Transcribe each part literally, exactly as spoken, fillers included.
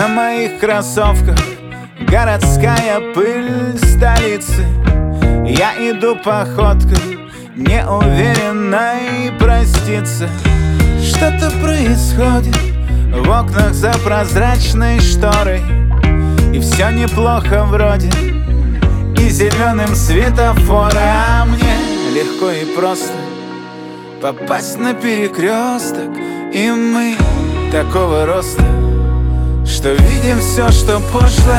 На моих кроссовках городская пыль столицы. Я иду походкой неуверенной проститься. Что-то происходит в окнах за прозрачной шторой, и все неплохо вроде, и зеленым светофоры. А мне легко и просто попасть на перекресток, и мы такого роста, что видим все, что пошло.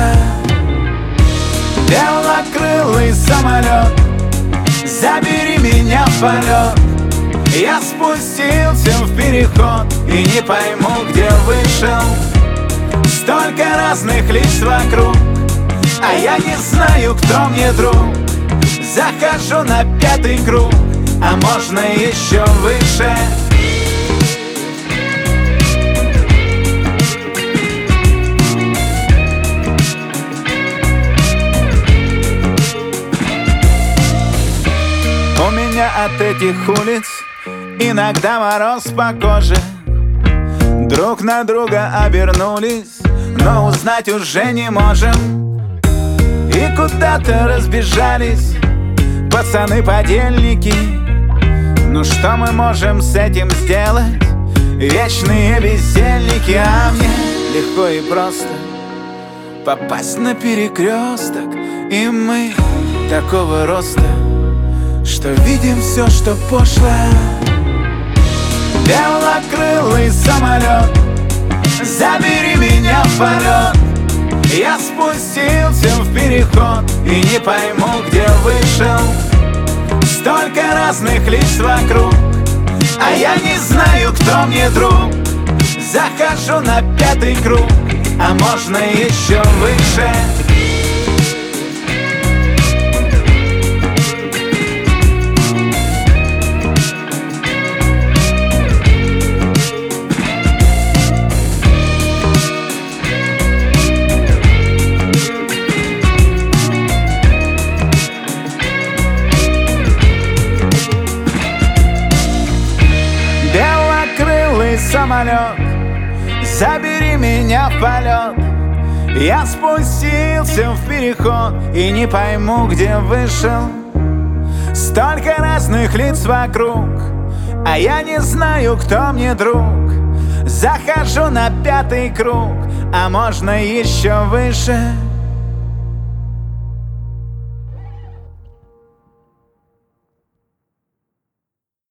Белокрылый самолет, забери меня в полет. Я спустился в переход и не пойму, где вышел. Столько разных лиц вокруг, а я не знаю, кто мне друг. Захожу на пятый круг, а можно еще выше. У меня от этих улиц иногда мороз по коже. Друг на друга обернулись, но узнать уже не можем. И куда-то разбежались пацаны-подельники. Ну что мы можем с этим сделать? Вечные бездельники. А мне легко и просто попасть на перекресток, и мы такого роста, что видим все, что пошло. Белокрылый самолет, забери меня в полет. Я спустился в переход и не пойму, где вышел. Столько разных лиц вокруг, а я не знаю, кто мне друг. Захожу на пятый круг, а можно еще выше. Белокрылый самолет, забери меня в полет. Я спустился в переход и не пойму, где вышел. Столько разных лиц вокруг, а я не знаю, кто мне друг. Захожу на пятый круг, а можно еще выше.